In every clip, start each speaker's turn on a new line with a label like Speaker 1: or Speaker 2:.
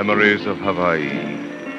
Speaker 1: Memories of Hawaii.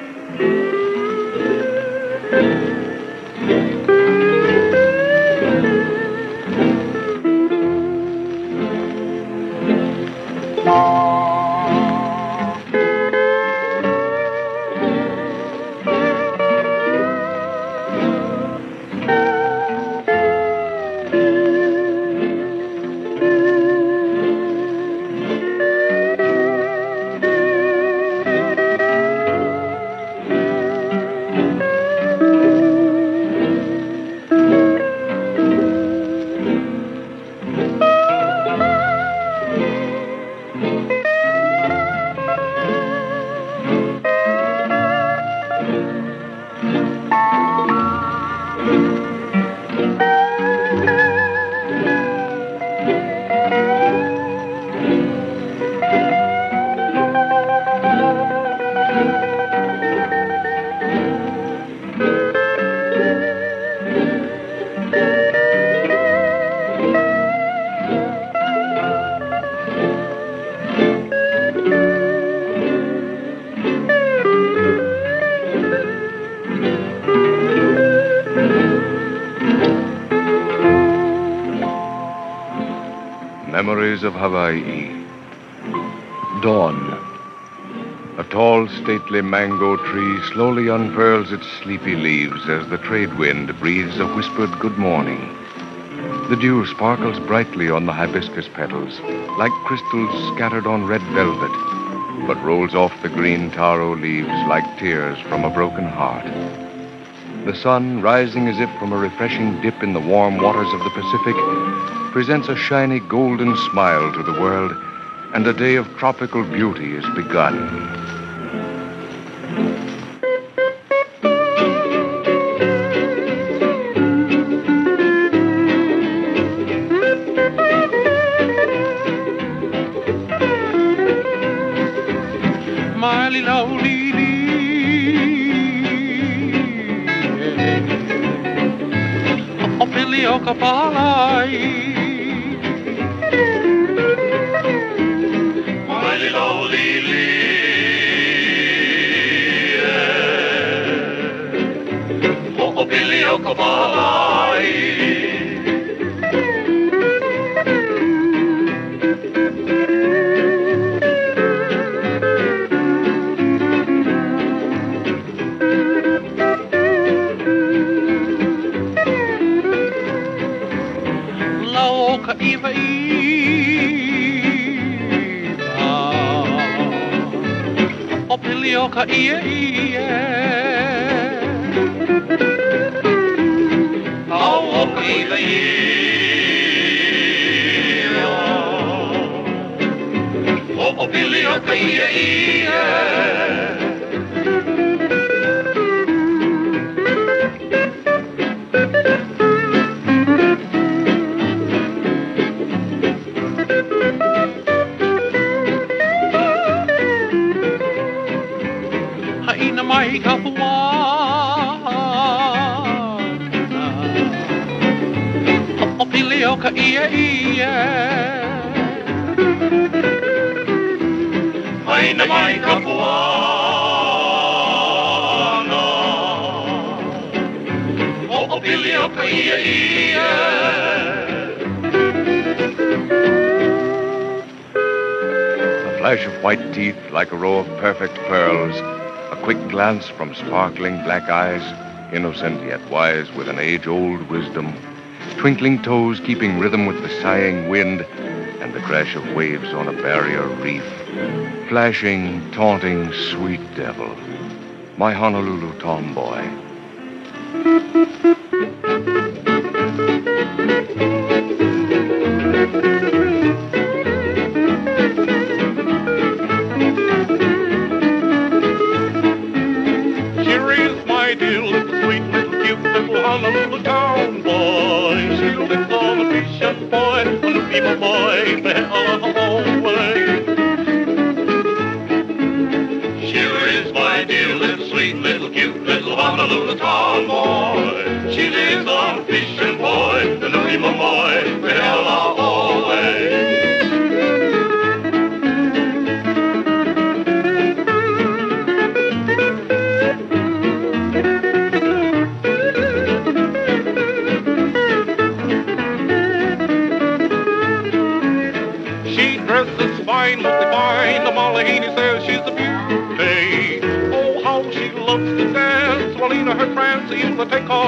Speaker 1: Memories of Hawaii. Dawn. A tall, stately mango tree slowly unfurls its sleepy leaves as the trade wind breathes a whispered good morning. The dew sparkles brightly on the hibiscus petals, like crystals scattered on red velvet, but rolls off the green taro leaves like tears from a broken heart. The sun, rising as if from a refreshing dip in the warm waters of the Pacific, presents a shiny golden smile to the world, and a day of tropical beauty is begun. A flash of white teeth like a row of perfect pearls, a quick glance from sparkling black eyes, innocent yet wise with an age-old wisdom, twinkling toes keeping rhythm with the sighing wind, and the crash of waves on a barrier reef. Flashing, taunting, sweet devil, my Honolulu tomboy.
Speaker 2: Honolulu town boy, she lives on a fishing boy, little people boy, away. She is my dear little sweet little cute little Honolulu town boy. She lives on a fishing boy, the little people boy, away. fine. The Mullaney says she's a beauty. Oh, how she loves to dance. Well, Lena, her friends, you'll take a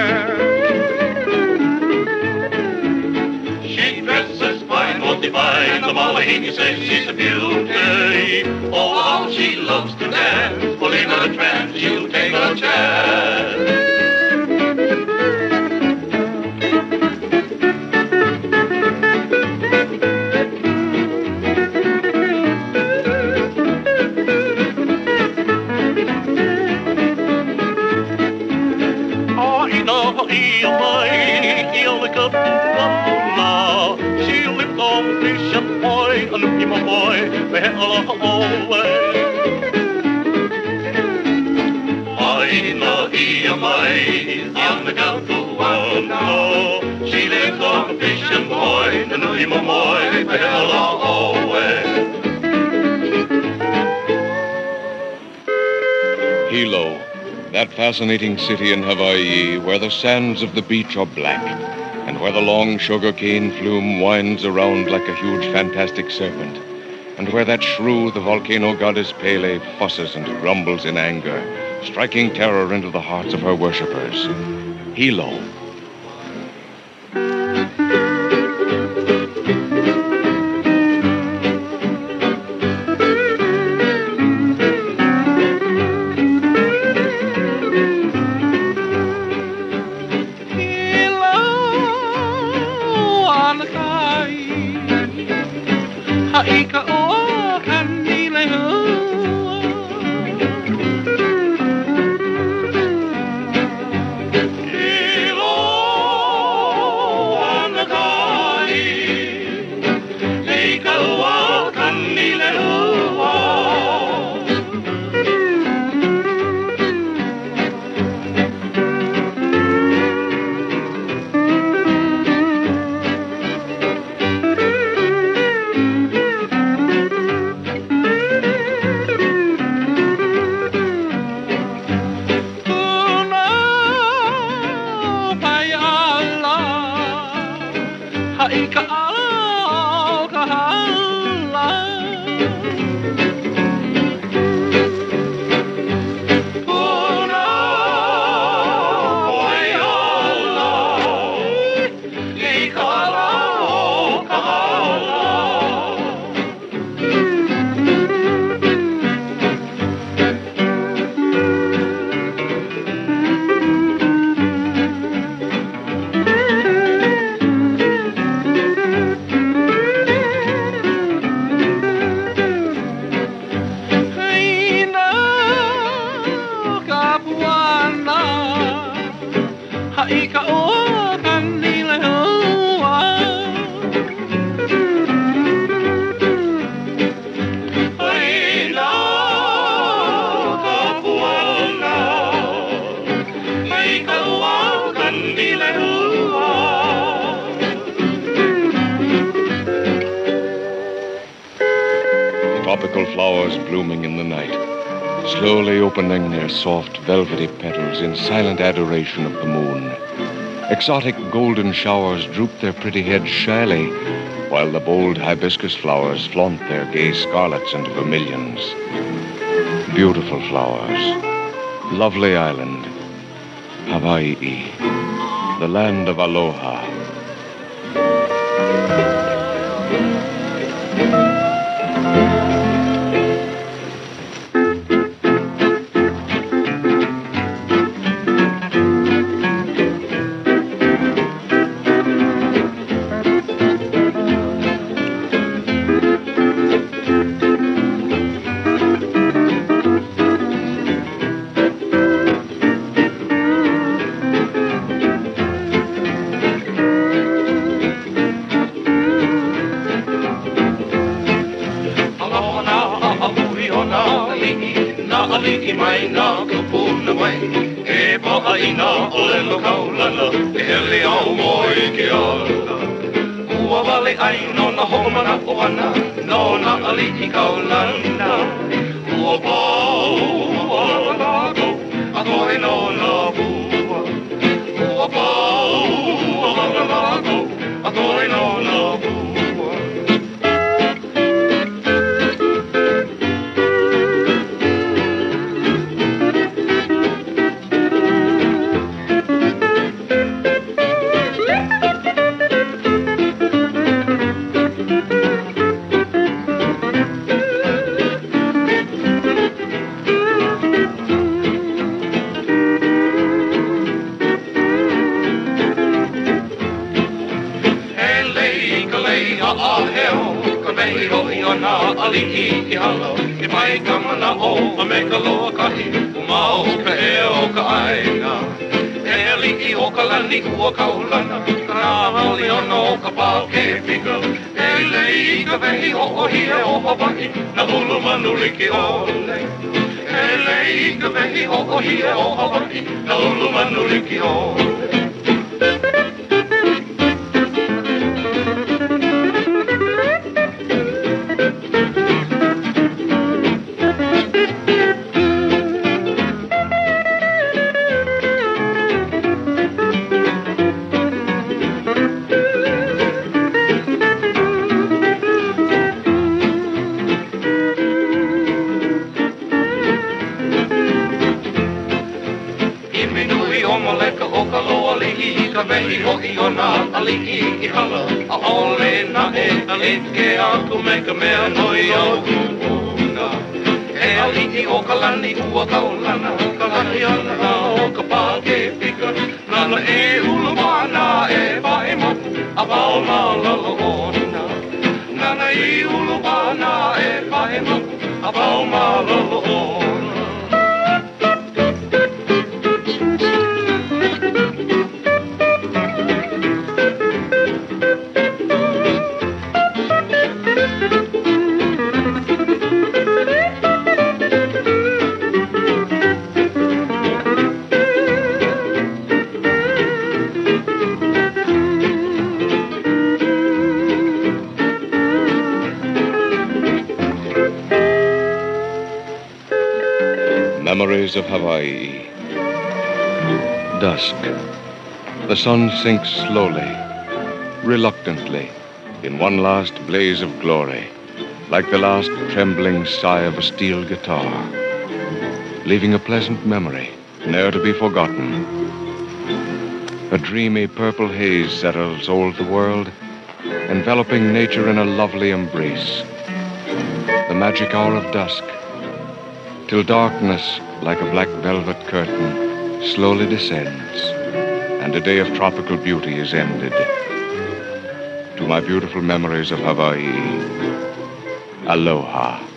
Speaker 2: chance. She dresses fine, most divine. The Mullaney says she's a beauty. Oh, how she loves to dance. Well, Lena, her friends, you'll take a chance. She lives on fish and boy, a looky my boy, the hell away. I'm the girl to wonder. She lives on fish and boy, the looky my boy, the hell away.
Speaker 1: Hilo, that fascinating city in Hawaii where the sands of the beach are black and where the long sugarcane flume winds around like a huge fantastic serpent, and where that shrew, the volcano goddess Pele, fusses and grumbles in anger, striking terror into the hearts of her worshippers. Hilo. Tropical flowers blooming in the night, slowly opening their soft, velvety petals in silent adoration of the moon. Exotic golden showers droop their pretty heads shyly, while the bold hibiscus flowers flaunt their gay scarlets and vermilions. Beautiful flowers. Lovely island. Hawaii, the land of aloha.
Speaker 2: vehi hoi o nā ali'i I hala I mai kamana o a me ka loa kahi Ma o ka e o ka aina E ali'i o ka lani ua kaulana Nā holi o no ka pā ke pika E lei ka vehi o hia o Hawaii Na hulu manu liki o lei E lei ka vehi o hia o Hawaii Na hulu manu liki o lei Ka vehi ho'i o nā ali'i I hala A ole na e alike aku me ka mea noi o kuuna E ali'i o ka lani ua kaulana Ka lahi ana o ka pā ke pika Nana e ulu mana e pae mapu A pao malalo ona Nana e ulu mana e pae mapu A pao malalo ona
Speaker 1: Memories of Hawaii. Dusk. The sun sinks slowly, reluctantly, in one last blaze of glory, like the last trembling sigh of a steel guitar, leaving a pleasant memory, ne'er to be forgotten. A dreamy purple haze settles o'er the world, enveloping nature in a lovely embrace. The magic hour of dusk, till darkness, like a black velvet curtain, slowly descends, and a day of tropical beauty is ended. To my beautiful memories of Hawaii, aloha.